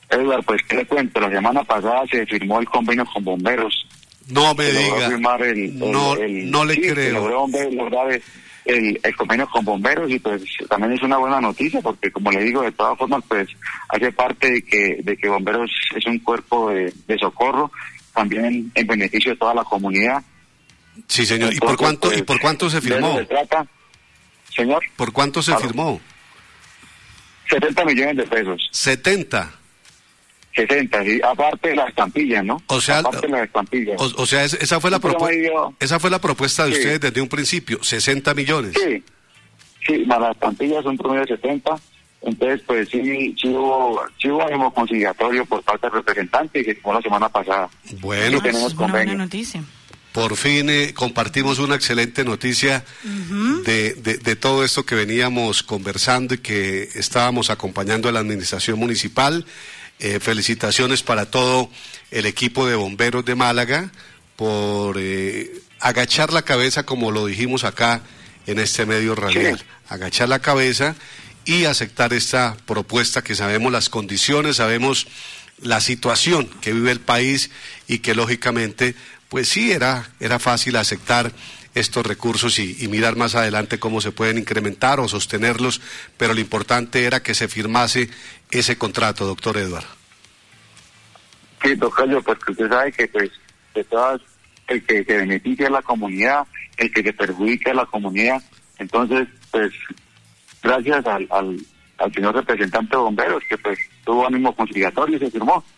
Edward, pues qué le cuento, la semana pasada se firmó el convenio con bomberos. No me Se logró diga, firmar no le sí, creo. Se logró lograr el convenio con bomberos y pues también es una buena noticia porque como le digo, de todas formas pues hace parte de que bomberos es un cuerpo de socorro, también en beneficio de toda la comunidad. Sí, señor. Entonces, ¿Y por cuánto se firmó? ¿De eso se trata, señor? ¿Por cuánto se firmó? 70 millones de pesos. 70. 60, sí, aparte de las estampillas, ¿no? O sea, aparte de las estampillas. O sea, esa fue la propuesta de ustedes desde un principio, 60 millones. Sí, más las estampillas son promedio de 70, entonces pues sí hubo ánimo conciliatorio por parte del representante y se firmó la semana pasada. Bueno, tenemos una buena noticia. Por fin compartimos una excelente noticia de todo esto que veníamos conversando y que estábamos acompañando a la administración municipal. Felicitaciones para todo el equipo de bomberos de Málaga por agachar la cabeza, como lo dijimos acá en este medio radial, agachar la cabeza y aceptar esta propuesta que sabemos las condiciones, sabemos la situación que vive el país y que lógicamente pues sí era fácil aceptar estos recursos y mirar más adelante cómo se pueden incrementar o sostenerlos, pero lo importante era que se firmase ese contrato, doctor Edward. Sí, tocayo, pues que usted sabe que pues de todas, el que se beneficia a la comunidad, el que se perjudica a la comunidad, entonces pues gracias al señor representante de bomberos que pues tuvo ánimo conciliatorio y se firmó.